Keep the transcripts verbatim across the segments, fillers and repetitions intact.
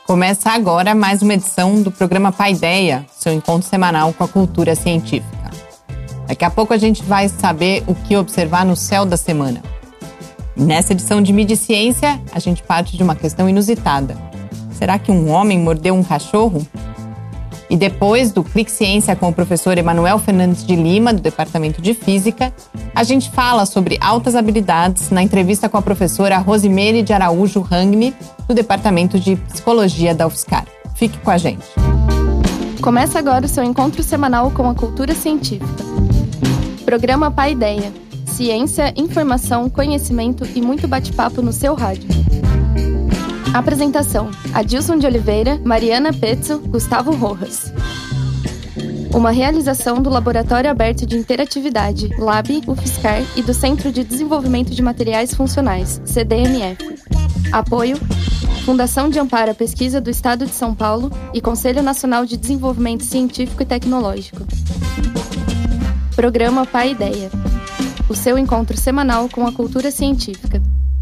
Começa agora mais uma edição do programa Paideia, seu encontro semanal com a cultura científica. Daqui a pouco a gente vai saber o que observar no céu da semana. Nessa edição de Mídia e Ciência, a gente parte de uma questão inusitada. Será que um homem mordeu um cachorro? E depois do Clique Ciência com o professor Emanuel Fernandes de Lima, do Departamento de Física, a gente fala sobre altas habilidades na entrevista com a professora Rosemary de Araújo Hangme, do Departamento de Psicologia da UFSCar. Fique com a gente. Começa agora o seu encontro semanal com a cultura científica. Programa Paideia. Ciência, informação, conhecimento e muito bate-papo no seu rádio. Apresentação: Adilson de Oliveira, Mariana Pezzo, Gustavo Rojas. Uma realização do Laboratório Aberto de Interatividade, Lab, UFSCar e do Centro de Desenvolvimento de Materiais Funcionais, C D M F. Apoio: Fundação de Amparo à Pesquisa do Estado de São Paulo e Conselho Nacional de Desenvolvimento Científico e Tecnológico. Programa Paideia. O seu encontro semanal com a cultura científica.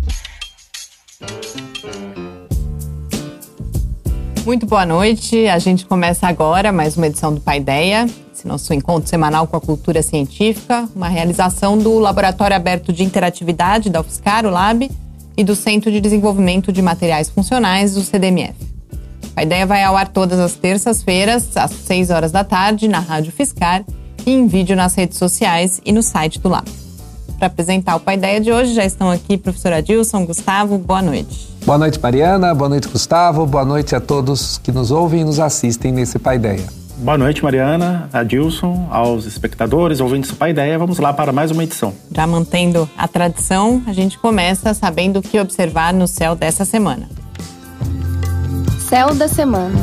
Muito boa noite, a gente começa agora mais uma edição do Paideia, esse nosso encontro semanal com a cultura científica, uma realização do Laboratório Aberto de Interatividade da UFSCar, o Lab, e do Centro de Desenvolvimento de Materiais Funcionais, o C D M F. O Paideia vai ao ar todas as terças-feiras, às seis horas da tarde, na Rádio UFSCar, e em vídeo nas redes sociais e no site do Lab. Para apresentar o Paideia de hoje, já estão aqui professor Adilson, Gustavo, boa noite. Boa noite, Mariana, boa noite, Gustavo, boa noite a todos que nos ouvem e nos assistem nesse Paideia. Boa noite, Mariana, Adilson, aos espectadores, ouvintes do Paideia. Vamos lá para mais uma edição. Já mantendo a tradição, a gente começa sabendo o que observar no céu dessa semana. Céu da semana.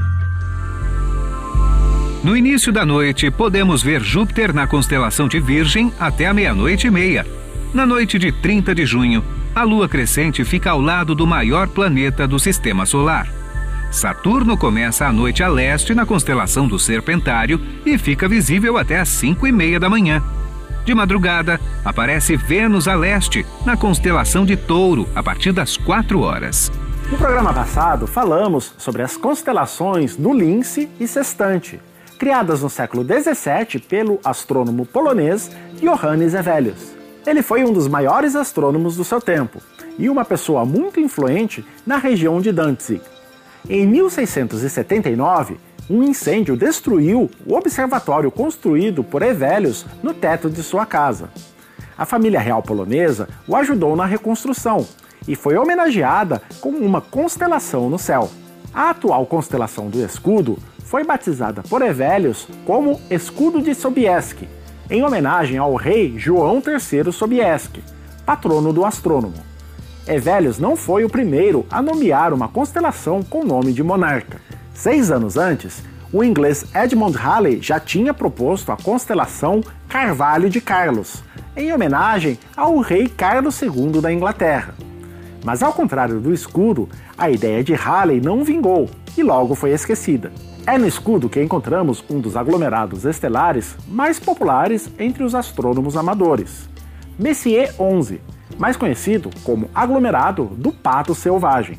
No início da noite, podemos ver Júpiter na constelação de Virgem até a meia-noite e meia. Na noite de trinta de junho, a Lua crescente fica ao lado do maior planeta do Sistema Solar. Saturno começa a noite a leste na constelação do Serpentário e fica visível até às cinco e meia da manhã. De madrugada, aparece Vênus a leste, na constelação de Touro, a partir das quatro horas. No programa passado, falamos sobre as constelações do Lince e Sextante, criadas no século dezessete pelo astrônomo polonês Johannes Hevelius. Ele foi um dos maiores astrônomos do seu tempo e uma pessoa muito influente na região de Danzig. Em mil seiscentos e setenta e nove, um incêndio destruiu o observatório construído por Hevelius no teto de sua casa. A família real polonesa o ajudou na reconstrução e foi homenageada com uma constelação no céu. A atual constelação do Escudo foi batizada por Hevelius como Escudo de Sobieski, em homenagem ao rei João terceiro Sobieski, patrono do astrônomo. Hevelius não foi o primeiro a nomear uma constelação com o nome de monarca. Seis anos antes, o inglês Edmund Halley já tinha proposto a constelação Carvalho de Carlos, em homenagem ao rei Carlos segundo da Inglaterra. Mas ao contrário do escudo, a ideia de Halley não vingou e logo foi esquecida. É no escudo que encontramos um dos aglomerados estelares mais populares entre os astrônomos amadores, Messier onze, mais conhecido como aglomerado do pato selvagem.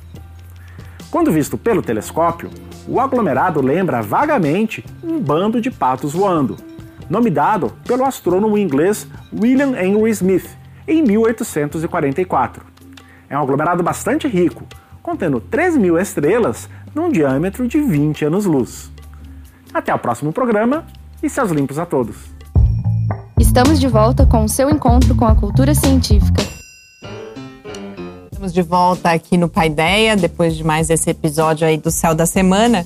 Quando visto pelo telescópio, o aglomerado lembra vagamente um bando de patos voando, nome dado pelo astrônomo inglês William Henry Smith em mil oitocentos e quarenta e quatro. É um aglomerado bastante rico, contendo três mil estrelas num diâmetro de vinte anos-luz. Até o próximo programa e céus limpos a todos. Estamos de volta com o seu encontro com a cultura científica. Estamos de volta aqui no Paideia, depois de mais esse episódio aí do Céu da Semana.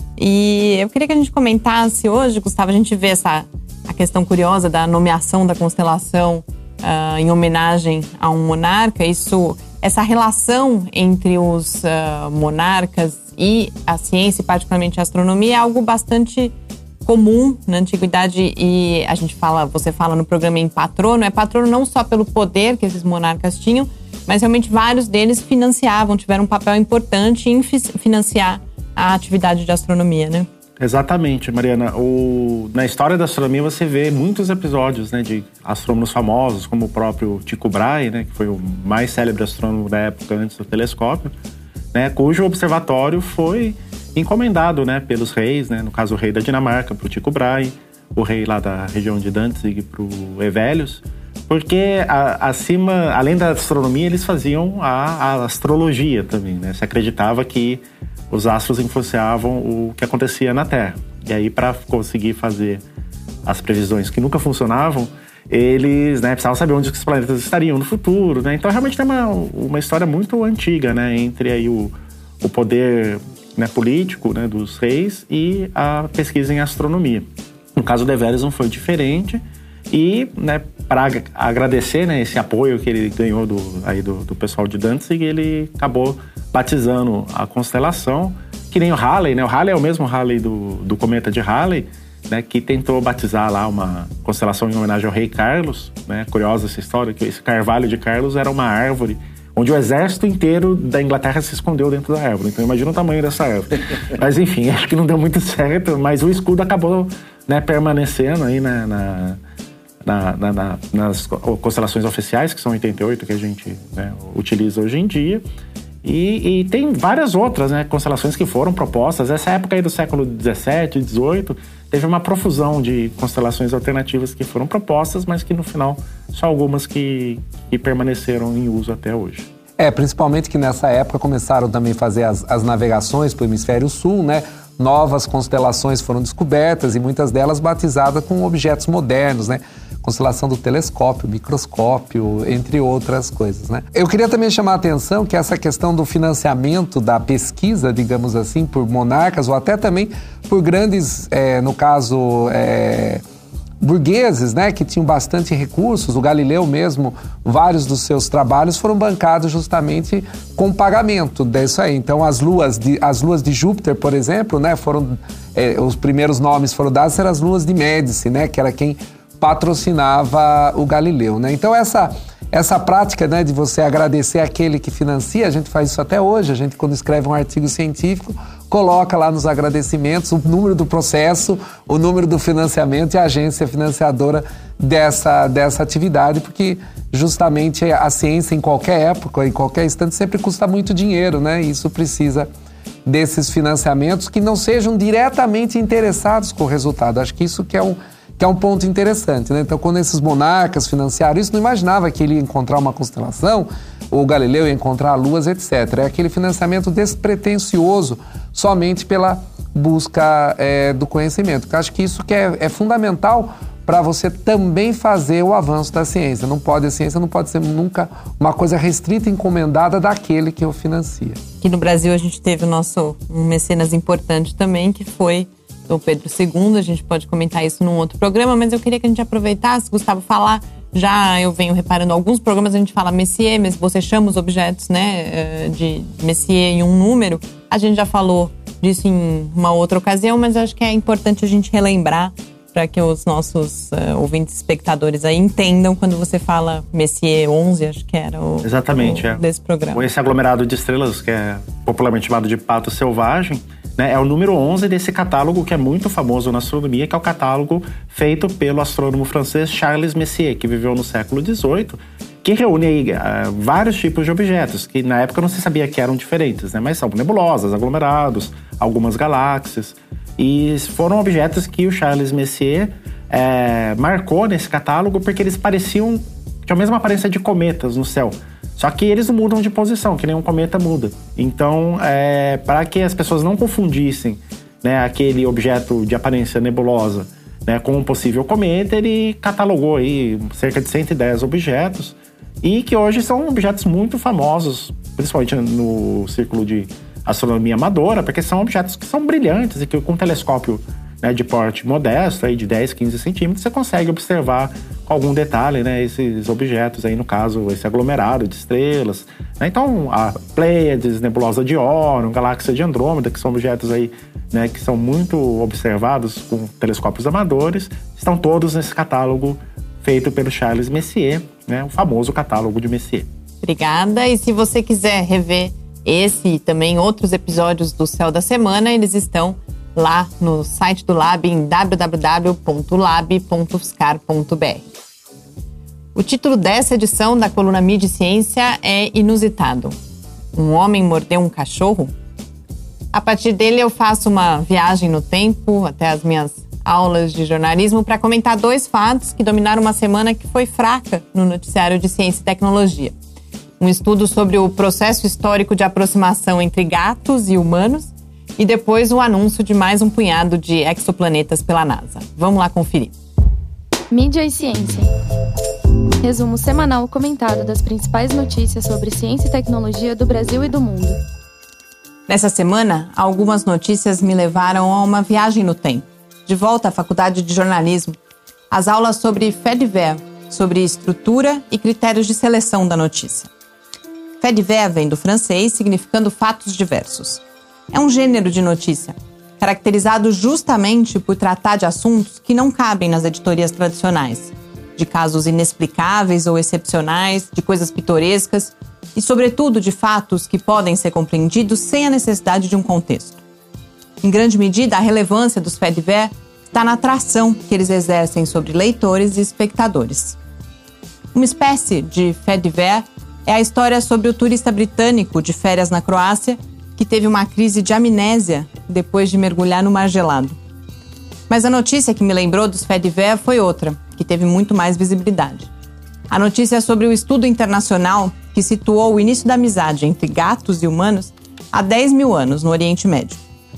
E eu queria que a gente comentasse hoje, Gustavo, a gente vê essa a questão curiosa da nomeação da constelação uh, em homenagem a um monarca. Isso, essa relação entre os uh, monarcas e a ciência, particularmente a astronomia, é algo bastante comum na antiguidade. E a gente fala, você fala no programa em patrono, é patrono não só pelo poder que esses monarcas tinham, mas realmente vários deles financiavam, tiveram um papel importante em financiar a atividade de astronomia, né? Exatamente, Mariana. O... Na história da astronomia você vê muitos episódios, né, de astrônomos famosos, como o próprio Tycho Brahe, né, que foi o mais célebre astrônomo da época antes do telescópio, né, cujo observatório foi encomendado, né, pelos reis, né, no caso o rei da Dinamarca para o Tycho Brahe, o rei lá da região de Danzig para o Hevelius, porque a, acima, além da astronomia, eles faziam a, a astrologia também, né? Se acreditava que os astros influenciavam o que acontecia na Terra. E aí, para conseguir fazer as previsões que nunca funcionavam, eles, né, precisavam saber onde os planetas estariam no futuro, né? Então, realmente tem uma, uma história muito antiga, né, entre aí o, o poder, né, político, né, dos reis e a pesquisa em astronomia. No caso do Hevelius não foi diferente. E, né, para agradecer, né, esse apoio que ele ganhou do, aí do, do pessoal de Danzig, ele acabou batizando a constelação, que nem o Halley, né? O Halley é o mesmo Halley do, do cometa de Halley, né, que tentou batizar lá uma constelação em homenagem ao rei Carlos, né? Curiosa essa história, que esse carvalho de Carlos era uma árvore onde o exército inteiro da Inglaterra se escondeu dentro da árvore. Então imagina o tamanho dessa árvore. Mas enfim, acho que não deu muito certo, mas o escudo acabou, né, permanecendo aí na... na Na, na, na, nas constelações oficiais, que são oitenta e oito, que a gente, né, utiliza hoje em dia. E, e tem várias outras, né, constelações que foram propostas. Essa época aí do século dezessete, dezoito, teve uma profusão de constelações alternativas que foram propostas, mas que no final só algumas que, que permaneceram em uso até hoje. É, principalmente que nessa época começaram também a fazer as, as navegações para o hemisfério sul, né? Novas constelações foram descobertas e muitas delas batizadas com objetos modernos, né? Constelação do telescópio, microscópio, entre outras coisas, né? Eu queria também chamar a atenção que essa questão do financiamento da pesquisa, digamos assim, por monarcas ou até também por grandes, é, no caso, é, burgueses, né, que tinham bastante recursos. O Galileu mesmo, vários dos seus trabalhos foram bancados justamente com pagamento disso aí. Então, as luas de, as luas de Júpiter, por exemplo, né, foram, é, os primeiros nomes foram dados, eram as luas de Médici, né, que era quem patrocinava o Galileu, né? Então essa, essa prática, né, de você agradecer aquele que financia, a gente faz isso até hoje. A gente, quando escreve um artigo científico, coloca lá nos agradecimentos o número do processo, o número do financiamento e a agência financiadora dessa, dessa atividade, porque justamente a ciência em qualquer época, em qualquer instante, sempre custa muito dinheiro, né? E isso precisa desses financiamentos que não sejam diretamente interessados com o resultado. Acho que isso que é um que é um ponto interessante, né? Então, quando esses monarcas financiaram isso, não imaginava que ele ia encontrar uma constelação, ou o Galileu ia encontrar luas, etcétera. É aquele financiamento despretensioso, somente pela busca é, do conhecimento. Eu acho que isso que é, é fundamental para você também fazer o avanço da ciência. Não pode, a ciência não pode ser nunca uma coisa restrita e encomendada daquele que o financia. Aqui no Brasil a gente teve o nosso um mecenas importante também, que foi Dom Pedro segundo, a gente pode comentar isso num outro programa, mas eu queria que a gente aproveitasse, Gustavo, falar, já eu venho reparando alguns programas, a gente fala Messier, mas você chama os objetos, né, de Messier em um número. A gente já falou disso em uma outra ocasião, mas acho que é importante a gente relembrar para que os nossos uh, ouvintes espectadores aí entendam quando você fala Messier onze, acho que era o, Exatamente, o é. desse programa. Esse aglomerado de estrelas, que é popularmente chamado de pato selvagem, né, é o número onze desse catálogo que é muito famoso na astronomia, que é o catálogo feito pelo astrônomo francês Charles Messier, que viveu no século dezoito, que reúne aí, uh, vários tipos de objetos, que na época não se sabia que eram diferentes, né, mas são nebulosas, aglomerados, algumas galáxias. E foram objetos que o Charles Messier é, marcou nesse catálogo porque eles pareciam, tinham a mesma aparência de cometas no céu. Só que eles mudam de posição, que nem um cometa muda. Então, é, para que as pessoas não confundissem, né, aquele objeto de aparência nebulosa, né, com um possível cometa, ele catalogou aí cerca de cento e dez objetos e que hoje são objetos muito famosos, principalmente no círculo de astronomia amadora, porque são objetos que são brilhantes e que com um telescópio, né, de porte modesto, aí de dez, quinze centímetros, você consegue observar com algum detalhe, né, esses objetos, aí no caso, esse aglomerado de estrelas, né? Então, a Pleiades, nebulosa de Órion, galáxia de Andrômeda, que são objetos aí, né, que são muito observados com telescópios amadores, estão todos nesse catálogo feito pelo Charles Messier, né, o famoso catálogo de Messier. Obrigada, e se você quiser rever esse e também outros episódios do Céu da Semana, eles estão lá no site do Lab em w w w ponto lab ponto f s c a r ponto b r. O título dessa edição da coluna Mídia e Ciência é inusitado. Um homem mordeu um cachorro? A partir dele eu faço uma viagem no tempo, até as minhas aulas de jornalismo, para comentar dois fatos que dominaram uma semana que foi fraca no noticiário de ciência e tecnologia. Um estudo sobre o processo histórico de aproximação entre gatos e humanos e depois o anúncio de mais um punhado de exoplanetas pela NASA. Vamos lá conferir. Mídia e ciência. Resumo semanal comentado das principais notícias sobre ciência e tecnologia do Brasil e do mundo. Nessa semana, algumas notícias me levaram a uma viagem no tempo. De volta à faculdade de jornalismo, as aulas sobre fait divers, sobre estrutura e critérios de seleção da notícia. Fait divers vem do francês, significando fatos diversos. É um gênero de notícia, caracterizado justamente por tratar de assuntos que não cabem nas editorias tradicionais, de casos inexplicáveis ou excepcionais, de coisas pitorescas e, sobretudo, de fatos que podem ser compreendidos sem a necessidade de um contexto. Em grande medida, a relevância dos faits divers está na atração que eles exercem sobre leitores e espectadores. Uma espécie de fait divers é a história sobre o turista britânico de férias na Croácia que teve uma crise de amnésia depois de mergulhar no mar gelado. Mas a notícia que me lembrou dos faits divers foi outra, que teve muito mais visibilidade. A notícia é sobre o estudo internacional que situou o início da amizade entre gatos e humanos há dez mil anos no Oriente Médio.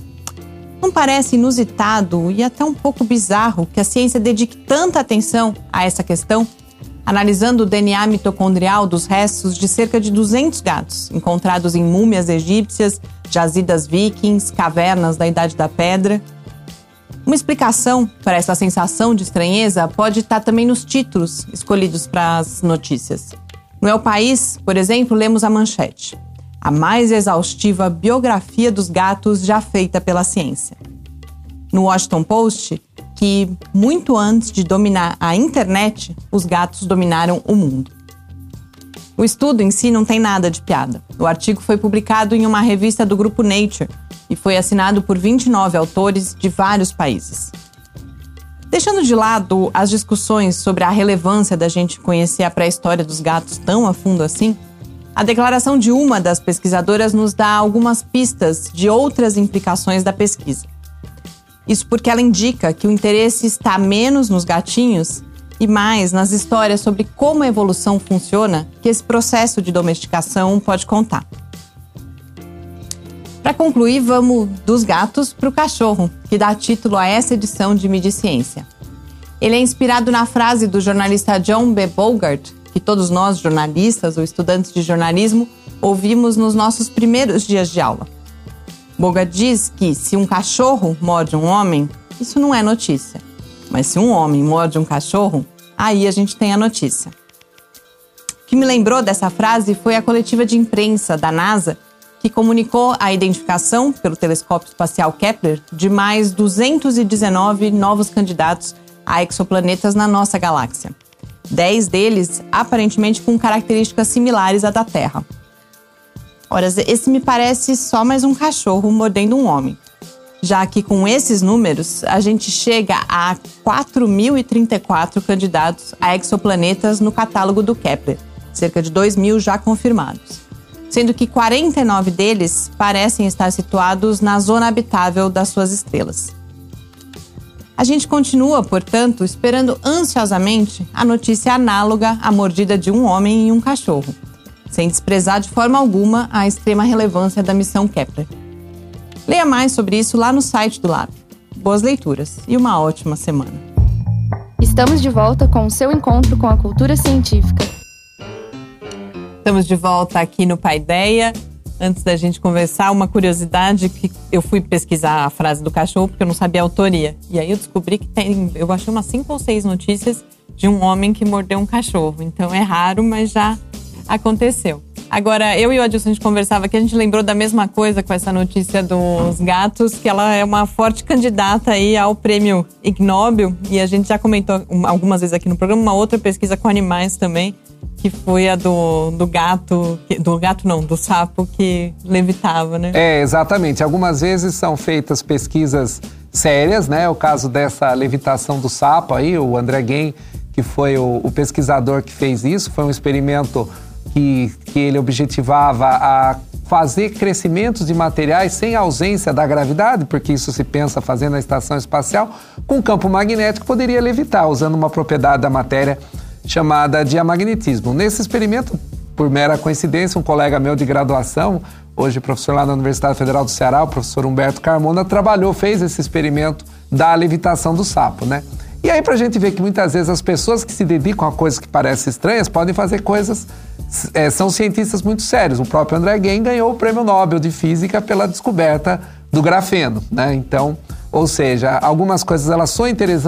Não parece inusitado e até um pouco bizarro que a ciência dedique tanta atenção a essa questão, analisando o D N A mitocondrial dos restos de cerca de duzentos gatos, encontrados em múmias egípcias, jazidas vikings, cavernas da Idade da Pedra. Uma explicação para essa sensação de estranheza pode estar também nos títulos escolhidos para as notícias. No El País, por exemplo, lemos a manchete: a mais exaustiva biografia dos gatos já feita pela ciência. No Washington Post, que muito antes de dominar a internet, os gatos dominaram o mundo. O estudo em si não tem nada de piada. O artigo foi publicado em uma revista do grupo Nature e foi assinado por vinte e nove autores de vários países. Deixando de lado as discussões sobre a relevância da gente conhecer a pré-história dos gatos tão a fundo assim, a declaração de uma das pesquisadoras nos dá algumas pistas de outras implicações da pesquisa. Isso porque ela indica que o interesse está menos nos gatinhos e mais nas histórias sobre como a evolução funciona que esse processo de domesticação pode contar. Para concluir, vamos dos gatos para o cachorro, que dá título a essa edição de Mídia e Ciência. Ele é inspirado na frase do jornalista John B. Bogart, que todos nós, jornalistas ou estudantes de jornalismo, ouvimos nos nossos primeiros dias de aula. Bogart diz que se um cachorro morde um homem, isso não é notícia. Mas se um homem morde um cachorro, aí a gente tem a notícia. O que me lembrou dessa frase foi a coletiva de imprensa da NASA, que comunicou a identificação pelo telescópio espacial Kepler de mais duzentos e dezenove novos candidatos a exoplanetas na nossa galáxia. Dez deles, aparentemente, com características similares à da Terra. Ora, esse me parece só mais um cachorro mordendo um homem, já que com esses números a gente chega a quatro mil e trinta e quatro candidatos a exoplanetas no catálogo do Kepler, cerca de dois mil já confirmados, sendo que quarenta e nove deles parecem estar situados na zona habitável das suas estrelas. A gente continua, portanto, esperando ansiosamente a notícia análoga à mordida de um homem e um cachorro, sem desprezar de forma alguma a extrema relevância da missão Kepler. Leia mais sobre isso lá no site do Lab. Boas leituras e uma ótima semana. Estamos de volta com o seu encontro com a cultura científica. Estamos de volta aqui no Paideia. Antes da gente conversar, uma curiosidade que eu fui pesquisar a frase do cachorro porque eu não sabia a autoria. E aí eu descobri que tem, eu achei umas cinco ou seis notícias de um homem que mordeu um cachorro. Então é raro, mas já aconteceu. Agora, eu e o Adilson, a gente conversava que a gente lembrou da mesma coisa com essa notícia dos gatos, que ela é uma forte candidata aí ao prêmio Ig Nobel. E a gente já comentou algumas vezes aqui no programa uma outra pesquisa com animais também, que foi a do, do gato, do gato não, do sapo que levitava, né? É, exatamente. Algumas vezes são feitas pesquisas sérias, né? O caso dessa levitação do sapo aí, o André Ghen, que foi o, o pesquisador que fez isso, foi um experimento que, que ele objetivava a fazer crescimentos de materiais sem ausência da gravidade, porque isso se pensa fazendo na estação espacial, com campo magnético poderia levitar, usando uma propriedade da matéria chamada diamagnetismo. Nesse experimento, por mera coincidência, um colega meu de graduação, hoje professor lá na Universidade Federal do Ceará, o professor Humberto Carmona, trabalhou, fez esse experimento da levitação do sapo, né? E aí, pra gente ver que muitas vezes as pessoas que se dedicam a coisas que parecem estranhas podem fazer coisas... É, são cientistas muito sérios. O próprio André Ghen ganhou o Prêmio Nobel de Física pela descoberta do grafeno, né? Então, ou seja, algumas coisas elas são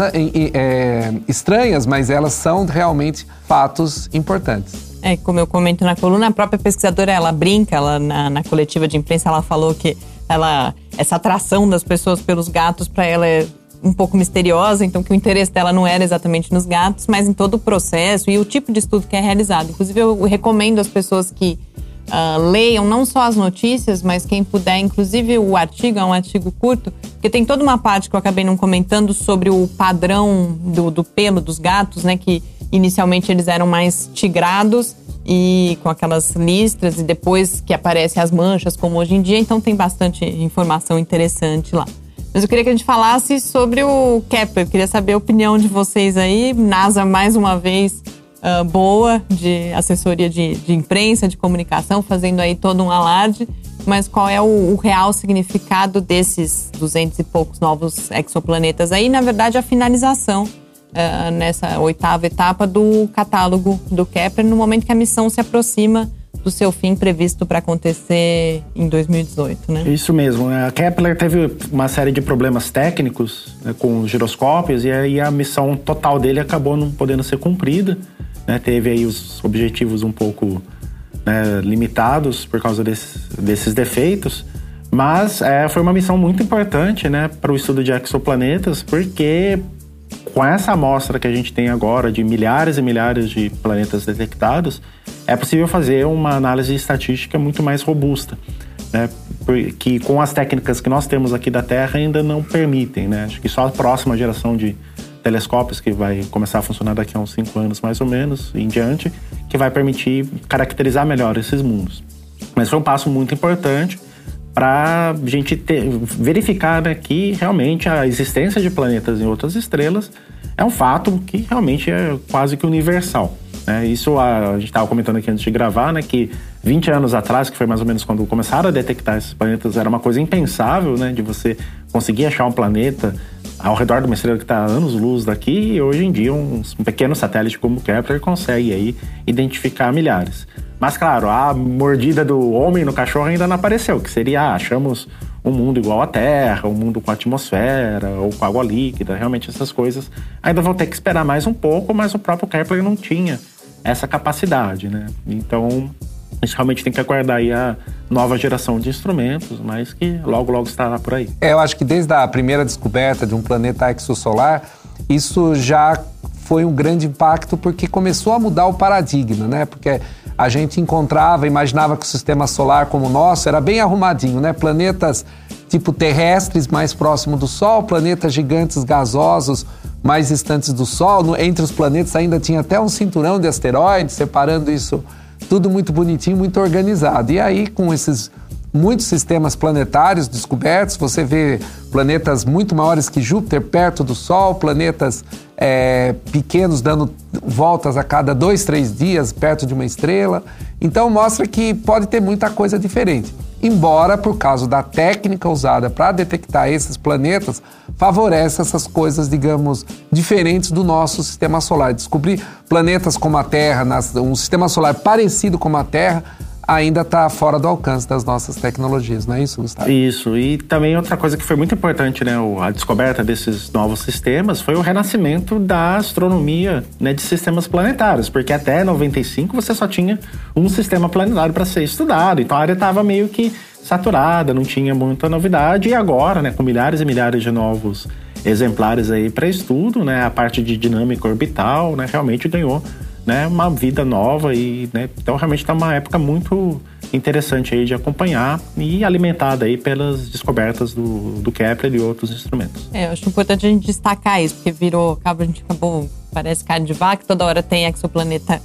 é, estranhas, mas elas são realmente fatos importantes. É, como eu comento na coluna, a própria pesquisadora, ela brinca, ela, na, na coletiva de imprensa, ela falou que ela, essa atração das pessoas pelos gatos, para ela é um pouco misteriosa, então que o interesse dela não era exatamente nos gatos, mas em todo o processo e o tipo de estudo que é realizado. Inclusive, eu recomendo às pessoas que uh, leiam não só as notícias, mas quem puder, inclusive o artigo, é um artigo curto, porque tem toda uma parte que eu acabei não comentando sobre o padrão do, do pelo dos gatos, né, que inicialmente eles eram mais tigrados e com aquelas listras, e depois que aparecem as manchas, como hoje em dia, então tem bastante informação interessante lá. Mas eu queria que a gente falasse sobre o Kepler. Eu queria saber a opinião de vocês aí. NASA, mais uma vez, uh, boa, de assessoria de, de imprensa, de comunicação, fazendo aí todo um alarde. Mas qual é o, o real significado desses duzentos e poucos novos exoplanetas aí? Na verdade, a finalização uh, nessa oitava etapa do catálogo do Kepler, no momento que a missão se aproxima do seu fim previsto para acontecer em dois mil e dezoito, né? Isso mesmo. A Kepler teve uma série de problemas técnicos, né, com os giroscópios, e aí a missão total dele acabou não podendo ser cumprida, né? Teve aí os objetivos um pouco, né, limitados por causa desses, desses defeitos, mas é, foi uma missão muito importante, né, para o estudo de exoplanetas, porque com essa amostra que a gente tem agora de milhares e milhares de planetas detectados, é possível fazer uma análise estatística muito mais robusta, né? Que com as técnicas que nós temos aqui da Terra ainda não permitem, né? Acho que só a próxima geração de telescópios, que vai começar a funcionar daqui a uns cinco anos mais ou menos, em diante, que vai permitir caracterizar melhor esses mundos. Mas foi um passo muito importante para a gente ter, verificar, né, que realmente a existência de planetas em outras estrelas é um fato que realmente é quase que universal. É, isso a, a gente estava comentando aqui antes de gravar, né, que vinte anos atrás, que foi mais ou menos quando começaram a detectar esses planetas, era uma coisa impensável, né, de você conseguir achar um planeta ao redor de uma estrela que está a anos-luz daqui, e hoje em dia um, um pequeno satélite como o Kepler consegue aí identificar milhares. Mas claro, a mordida do homem no cachorro ainda não apareceu, que seria, ah, achamos um mundo igual à Terra, um mundo com atmosfera ou com água líquida. Realmente essas coisas ainda vão ter que esperar mais um pouco, mas o próprio Kepler não tinha essa capacidade, né? Então, a gente realmente tem que aguardar aí a nova geração de instrumentos, mas que logo, logo estará por aí. É, eu acho que desde a primeira descoberta de um planeta exosolar, isso já foi um grande impacto, porque começou a mudar o paradigma, né? Porque a gente encontrava, imaginava que o sistema solar como o nosso era bem arrumadinho, né? Planetas tipo terrestres mais próximos do Sol, planetas gigantes gasosos mais distantes do Sol. No, entre os planetas ainda tinha até um cinturão de asteroides, separando isso tudo muito bonitinho, muito organizado. E aí, com esses muitos sistemas planetários descobertos, você vê planetas muito maiores que Júpiter perto do Sol, planetas é, pequenos dando voltas a cada dois, três dias perto de uma estrela. Então mostra que pode ter muita coisa diferente. Embora, por causa da técnica usada para detectar esses planetas, favorece essas coisas, digamos, diferentes do nosso sistema solar. Descobrir planetas como a Terra, um sistema solar parecido com a Terra, ainda está fora do alcance das nossas tecnologias, não é isso, Gustavo? Isso, e também outra coisa que foi muito importante, né, a descoberta desses novos sistemas foi o renascimento da astronomia, né, de sistemas planetários, porque até noventa e cinco você só tinha um sistema planetário para ser estudado, então a área estava meio que saturada, não tinha muita novidade, e agora, né, com milhares e milhares de novos exemplares aí para estudo, né, a parte de dinâmica orbital, né, realmente ganhou, né, uma vida nova e, né, então realmente está uma época muito interessante aí de acompanhar e alimentada aí pelas descobertas do, do Kepler e outros instrumentos. É, eu acho importante a gente destacar isso, porque virou, a gente acabou, parece carne de vaca, toda hora tem exoplaneta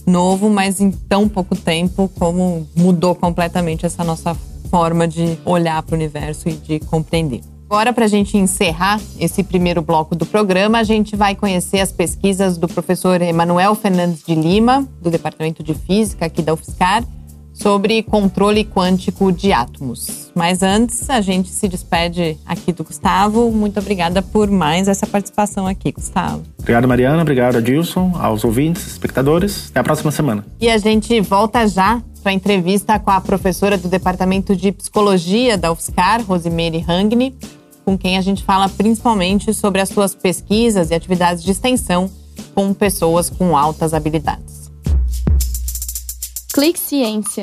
novo, mas em tão pouco tempo, como mudou completamente essa nossa forma de olhar para o universo e de compreender. Agora, para a gente encerrar esse primeiro bloco do programa, a gente vai conhecer as pesquisas do professor Emanuel Fernandes de Lima, do Departamento de Física aqui da UFSCar, sobre controle quântico de átomos. Mas antes, a gente se despede aqui do Gustavo. Muito obrigada por mais essa participação aqui, Gustavo. Obrigado, Mariana. Obrigado, Adilson, aos ouvintes, espectadores. Até a próxima semana. E a gente volta já para a entrevista com a professora do Departamento de Psicologia da UFSCar, Rosimeire Hangni, com quem a gente fala principalmente sobre as suas pesquisas e atividades de extensão com pessoas com altas habilidades. Clique Ciência.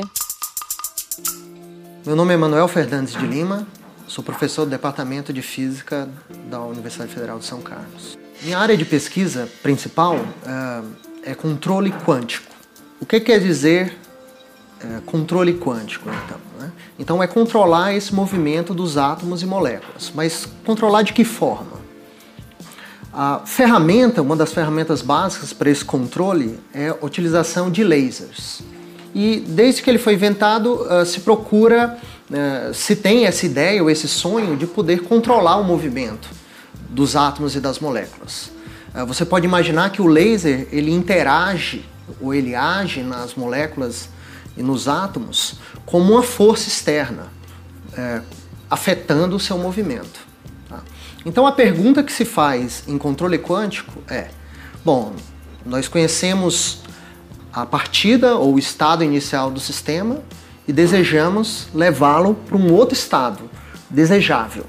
Meu nome é Emanuel Fernandes de Lima, sou professor do Departamento de Física da Universidade Federal de São Carlos. Minha área de pesquisa principal uh, é controle quântico. O que quer dizer uh, controle quântico, então? Né? Então é controlar esse movimento dos átomos e moléculas, mas controlar de que forma? A ferramenta, uma das ferramentas básicas para esse controle é a utilização de lasers. E desde que ele foi inventado, uh, se procura, uh, se tem essa ideia ou esse sonho de poder controlar o movimento dos átomos e das moléculas. Uh, você pode imaginar que o laser ele interage ou ele age nas moléculas e nos átomos como uma força externa, uh, afetando o seu movimento. Tá? Então a pergunta que se faz em controle quântico é, bom, nós conhecemos a partida ou o estado inicial do sistema e desejamos levá-lo para um outro estado desejável.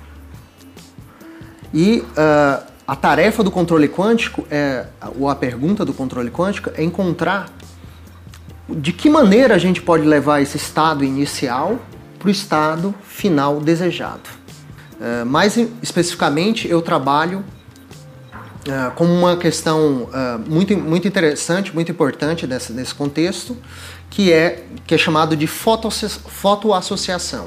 E uh, a tarefa do controle quântico, é, ou a pergunta do controle quântico, é encontrar de que maneira a gente pode levar esse estado inicial para o estado final desejado. Uh, mais especificamente, eu trabalho Uh, como uma questão uh, muito, muito interessante, muito importante desse, desse contexto, que é, que é chamado de fotoassociação,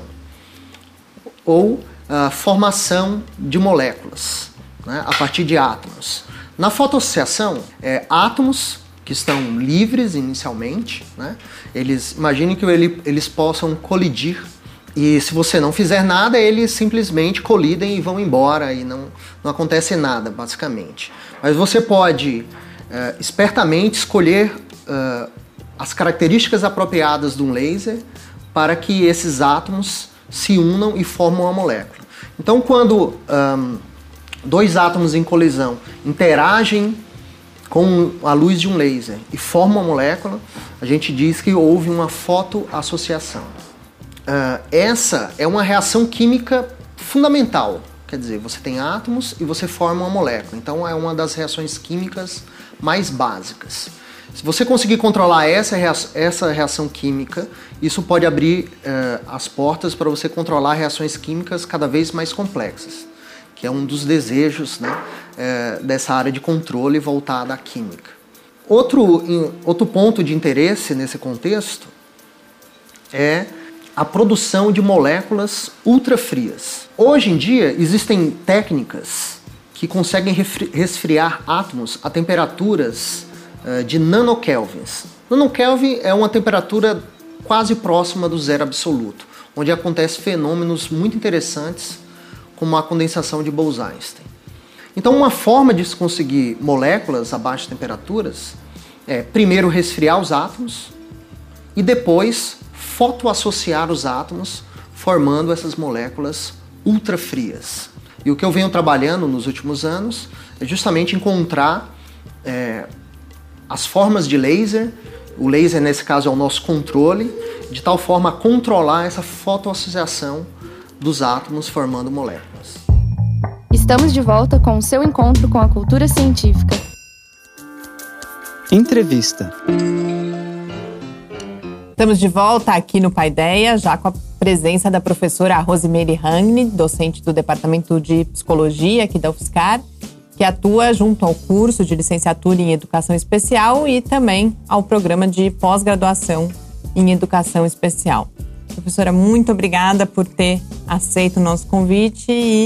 ou uh, formação de moléculas, né, a partir de átomos. Na fotoassociação, é, átomos que estão livres inicialmente, né, eles, imaginem que ele, eles possam colidir. E se você não fizer nada, eles simplesmente colidem e vão embora e não, não acontece nada, basicamente. Mas você pode, uh, espertamente, escolher uh, as características apropriadas de um laser para que esses átomos se unam e formam uma molécula. Então, quando um, dois átomos em colisão interagem com a luz de um laser e formam uma molécula, a gente diz que houve uma fotoassociação. Uh, essa é uma reação química fundamental, quer dizer, você tem átomos e você forma uma molécula, então é uma das reações químicas mais básicas. Se você conseguir controlar essa reação, essa reação química, isso pode abrir uh, as portas para você controlar reações químicas cada vez mais complexas, que é um dos desejos, né, uh, dessa área de controle voltada à química. Outro, em, outro ponto de interesse nesse contexto é a produção de moléculas ultrafrias. Hoje em dia, existem técnicas que conseguem resfriar átomos a temperaturas uh, de nanokelvins. Nanokelvin é uma temperatura quase próxima do zero absoluto, onde acontecem fenômenos muito interessantes, como a condensação de Bose-Einstein. Então, uma forma de se conseguir moléculas a baixas temperaturas é, primeiro, resfriar os átomos e depois fotoassociar os átomos, formando essas moléculas ultrafrias. E o que eu venho trabalhando nos últimos anos é justamente encontrar é, as formas de laser, o laser nesse caso é o nosso controle, de tal forma a controlar essa fotoassociação dos átomos formando moléculas. Estamos de volta com o seu encontro com a cultura científica. Entrevista. Estamos de volta aqui no Paideia, já com a presença da professora Rosimeire Hangni, docente do Departamento de Psicologia aqui da UFSCar, que atua junto ao curso de licenciatura em Educação Especial e também ao programa de pós-graduação em Educação Especial. Professora, muito obrigada por ter aceito o nosso convite e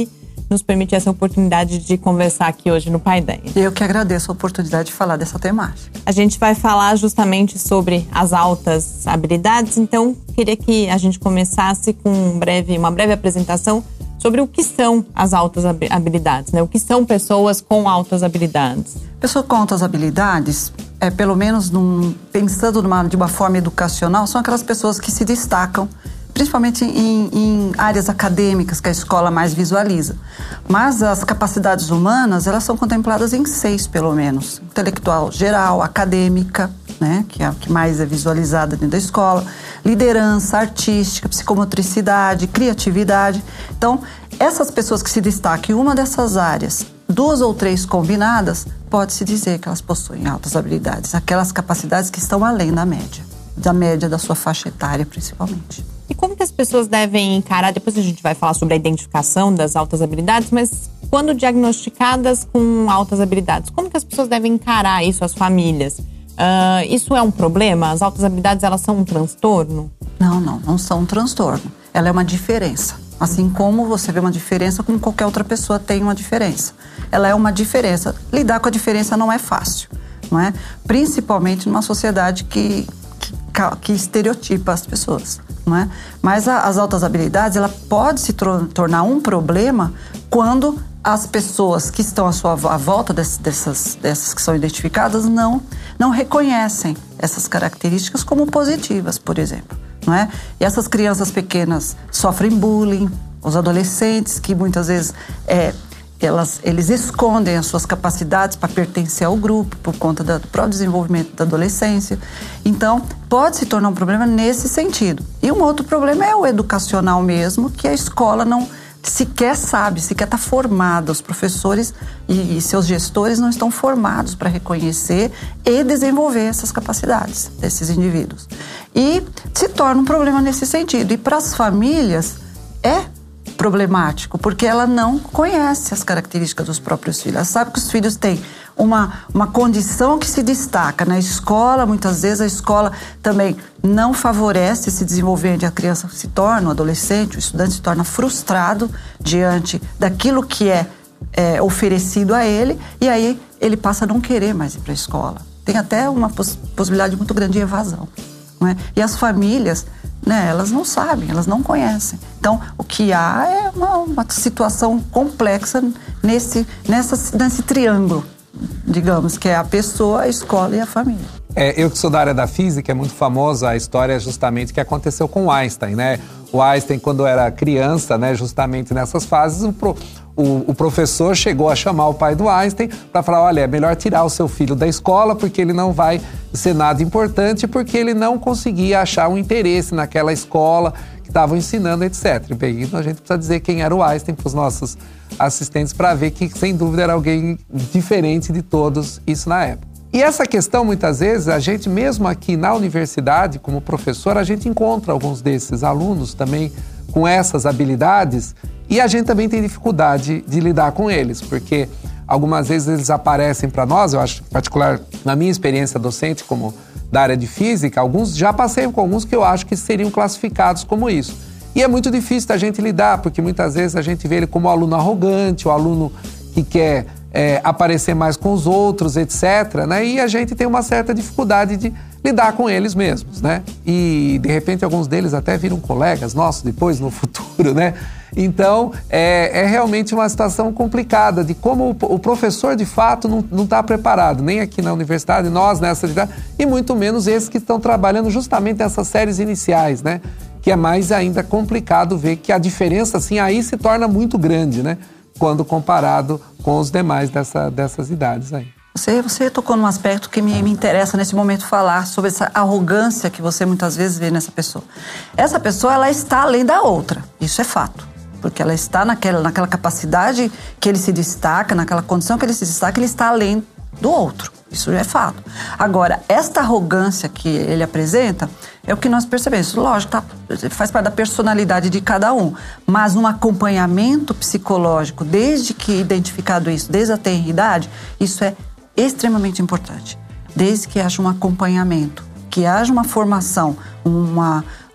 nos permitir essa oportunidade de conversar aqui hoje no Paideia. Eu que agradeço a oportunidade de falar dessa temática. A gente vai falar justamente sobre as altas habilidades, então queria que a gente começasse com um breve, uma breve apresentação sobre o que são as altas habilidades, né? O que são pessoas com altas habilidades? Pessoas com altas habilidades, é, pelo menos num, pensando numa, de uma forma educacional, são aquelas pessoas que se destacam, principalmente em, em áreas acadêmicas que a escola mais visualiza. Mas as capacidades humanas, elas são contempladas em seis, pelo menos. Intelectual geral, acadêmica, né, que é a que mais é visualizada dentro da escola, liderança, artística, psicomotricidade, criatividade. Então, essas pessoas que se destacam em uma dessas áreas, duas ou três combinadas, pode-se dizer que elas possuem altas habilidades, aquelas capacidades que estão além da média, da média da sua faixa etária, principalmente. E como que as pessoas devem encarar, depois a gente vai falar sobre a identificação das altas habilidades, mas quando diagnosticadas com altas habilidades, como que as pessoas devem encarar isso, as famílias? Uh, isso é um problema? As altas habilidades, elas são um transtorno? Não, não, não são um transtorno. Ela é uma diferença. Assim como você vê uma diferença, como qualquer outra pessoa tem uma diferença. Ela é uma diferença. Lidar com a diferença não é fácil, não é? Principalmente numa sociedade que, que, que estereotipa as pessoas, não é? Mas a, as altas habilidades, ela pode se tor- tornar um problema quando as pessoas que estão à sua à volta dessas, dessas, dessas que são identificadas não, não reconhecem essas características como positivas, por exemplo, não é? E essas crianças pequenas sofrem bullying, os adolescentes que muitas vezes é, elas, eles escondem as suas capacidades para pertencer ao grupo por conta do próprio desenvolvimento da adolescência. Então, pode se tornar um problema nesse sentido. E um outro problema é o educacional mesmo, que a escola não sequer sabe, sequer está formada. Os professores e, e seus gestores não estão formados para reconhecer e desenvolver essas capacidades desses indivíduos. E se torna um problema nesse sentido. E para as famílias é problemático, porque ela não conhece as características dos próprios filhos. Ela sabe que os filhos têm uma, uma condição que se destaca na escola. Muitas vezes a escola também não favorece esse desenvolvimento. A criança se torna, o adolescente, o estudante se torna frustrado diante daquilo que é, é oferecido a ele, e aí ele passa a não querer mais ir para a escola. Tem até uma poss- possibilidade muito grande de evasão, não é? E as famílias, né, elas não sabem, elas não conhecem. Então, o que há é uma, uma situação complexa nesse, nessa, nesse triângulo, digamos, que é a pessoa, a escola e a família. É, eu que sou da área da física, é muito famosa a história justamente que aconteceu com o Einstein, né? O Einstein, quando era criança, né, justamente nessas fases, o, pro, o, o professor chegou a chamar o pai do Einstein para falar, olha, é melhor tirar o seu filho da escola porque ele não vai ser nada importante, porque ele não conseguia achar um interesse naquela escola que estavam ensinando, etcétera. Bem, então a gente precisa dizer quem era o Einstein para os nossos assistentes para ver que, sem dúvida, era alguém diferente de todos isso na época. E essa questão, muitas vezes, a gente mesmo aqui na universidade, como professor, a gente encontra alguns desses alunos também com essas habilidades e a gente também tem dificuldade de lidar com eles, porque algumas vezes eles aparecem para nós, eu acho, em particular na minha experiência docente como da área de física, alguns já passei com alguns que eu acho que seriam classificados como isso. E é muito difícil da gente lidar, porque muitas vezes a gente vê ele como um aluno arrogante, o aluno que quer É, aparecer mais com os outros, etcétera, né? E a gente tem uma certa dificuldade de lidar com eles mesmos, né? E, de repente, alguns deles até viram colegas nossos depois, no futuro, né? Então, é, é realmente uma situação complicada de como o, o professor, de fato, não está preparado, nem aqui na universidade, nós nessa atividade, e muito menos esses que estão trabalhando justamente nessas séries iniciais, né? Que é mais ainda complicado ver que a diferença, assim, aí se torna muito grande, né? Quando comparado com os demais dessa, dessas idades aí. Você, você tocou num aspecto que me, me interessa nesse momento falar sobre essa arrogância que você muitas vezes vê nessa pessoa. Essa pessoa, ela está além da outra, isso é fato. Porque ela está naquela, naquela capacidade que ele se destaca, naquela condição que ele se destaca, ele está além do outro. Isso é fato. Agora, esta arrogância que ele apresenta é o que nós percebemos. Lógico, tá, faz parte da personalidade de cada um. Mas um acompanhamento psicológico, desde que identificado isso, desde a tenridade, isso é extremamente importante. Desde que haja um acompanhamento, que haja uma formação, uma,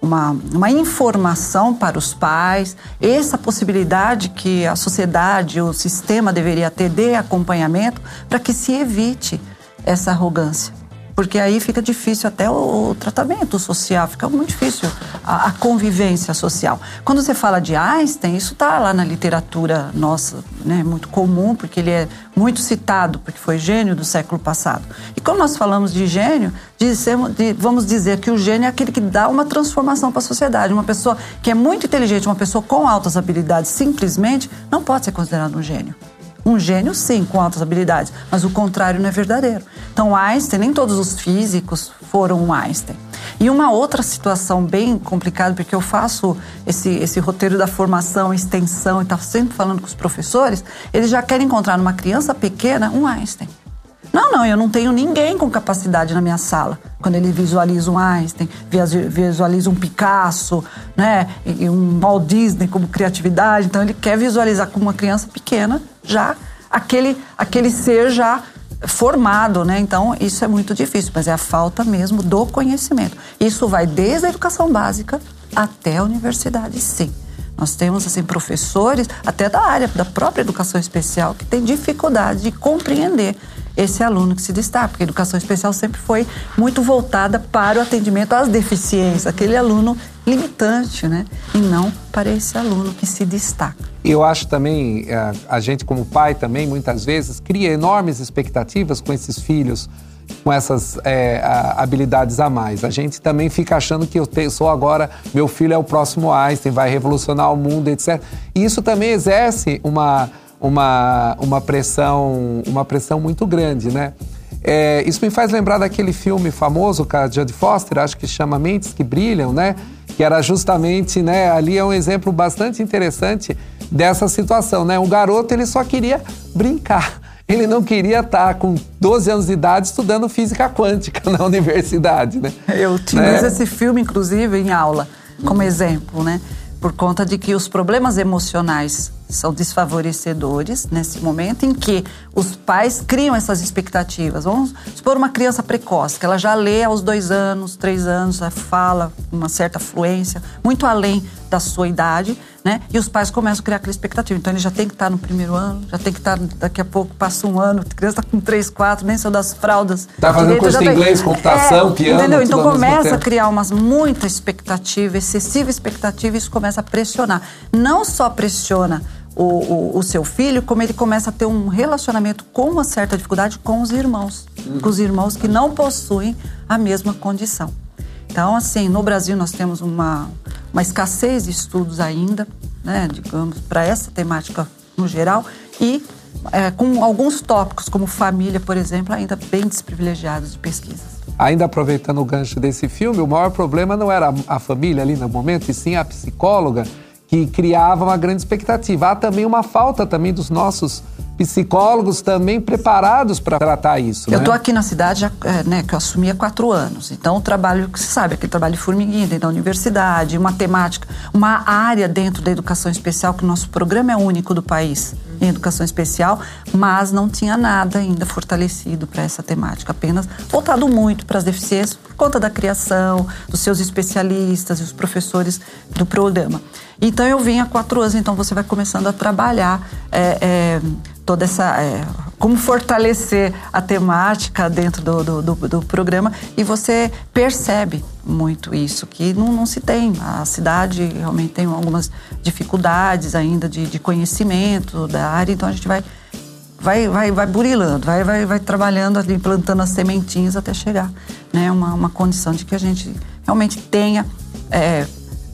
uma, uma informação para os pais, essa possibilidade que a sociedade, o sistema deveria ter de acompanhamento para que se evite essa arrogância. Porque aí fica difícil até o, o tratamento social, fica muito difícil a, a convivência social. Quando você fala de Einstein, isso está lá na literatura nossa, né, muito comum, porque ele é muito citado, porque foi gênio do século passado. E quando nós falamos de gênio, dizemos, de, vamos dizer que o gênio é aquele que dá uma transformação para a sociedade. Uma pessoa que é muito inteligente, uma pessoa com altas habilidades, simplesmente não pode ser considerado um gênio. Um gênio, sim, com altas habilidades, mas o contrário não é verdadeiro. Então, Einstein, nem todos os físicos foram um Einstein. E uma outra situação bem complicada, porque eu faço esse, esse roteiro da formação, extensão, e tá sempre falando com os professores, eles já querem encontrar numa criança pequena um Einstein. Não, não, eu não tenho ninguém com capacidade na minha sala. Quando ele visualiza um Einstein, visualiza um Picasso, né, e um Walt Disney como criatividade, então ele quer visualizar com uma criança pequena já aquele, aquele ser já formado, né? Então isso é muito difícil, mas é a falta mesmo do conhecimento. Isso vai desde a educação básica até a universidade, sim. Nós temos, assim, professores, até da área da própria educação especial, que tem dificuldade de compreender esse aluno que se destaca, porque a educação especial sempre foi muito voltada para o atendimento às deficiências, aquele aluno limitante, né? E não para esse aluno que se destaca. Eu acho também, a gente como pai também, muitas vezes, cria enormes expectativas com esses filhos, com essas é, habilidades a mais. A gente também fica achando que eu te, sou agora, meu filho é o próximo Einstein, vai revolucionar o mundo, etcétera. E isso também exerce uma, uma, uma, pressão, uma pressão muito grande, né? É, isso me faz lembrar daquele filme famoso com a Jodie Foster, acho que chama Mentes que Brilham, né? Que era justamente, né, ali é um exemplo bastante interessante dessa situação, né? O garoto, ele só queria brincar. Ele não queria estar com doze anos de idade estudando física quântica na universidade, né? Eu tinha né? esse filme, inclusive, em aula, como exemplo, né? Por conta de que os problemas emocionais são desfavorecedores nesse momento em que os pais criam essas expectativas. Vamos supor uma criança precoce, que ela já lê aos dois anos, três anos, já fala com uma certa fluência, muito além da sua idade, né? E os pais começam a criar aquela expectativa. Então ele já tem que estar no primeiro ano, já tem que estar, daqui a pouco passa um ano, a criança está com três, quatro, nem saiu das fraldas. Está fazendo curso de inglês, computação, é, piano. Entendeu? Então começa a criar umas, muita expectativa, excessiva expectativa, e isso começa a pressionar. Não só pressiona o, o, o seu filho, como ele começa a ter um relacionamento com uma certa dificuldade com os irmãos. Uhum. Com os irmãos que não possuem a mesma condição. Então, assim, no Brasil nós temos uma, uma escassez de estudos ainda, né, digamos, para essa temática no geral, e é, com alguns tópicos, como família, por exemplo, ainda bem desprivilegiados de pesquisas. Ainda aproveitando o gancho desse filme, o maior problema não era a família ali no momento, e sim a psicóloga, que criava uma grande expectativa. Há também uma falta também dos nossos psicólogos também preparados para tratar isso. Eu estou né? aqui na cidade, já, é, né, que eu assumi há quatro anos. Então, o trabalho, que você sabe, aquele trabalho de formiguinha dentro da universidade, uma temática, uma área dentro da educação especial, que o nosso programa é único do país em educação especial, mas não tinha nada ainda fortalecido para essa temática, apenas voltado muito para as deficiências por conta da criação, dos seus especialistas e os professores do programa. Então, eu vim há quatro anos, então você vai começando a trabalhar é, é, toda essa... É, como fortalecer a temática dentro do, do, do, do programa, e você percebe muito isso, que não, não se tem. A cidade realmente tem algumas dificuldades ainda de, de conhecimento da área, então a gente vai, vai, vai, vai burilando, vai, vai, vai trabalhando ali, plantando as sementinhas até chegar, né, uma, uma condição de que a gente realmente tenha é,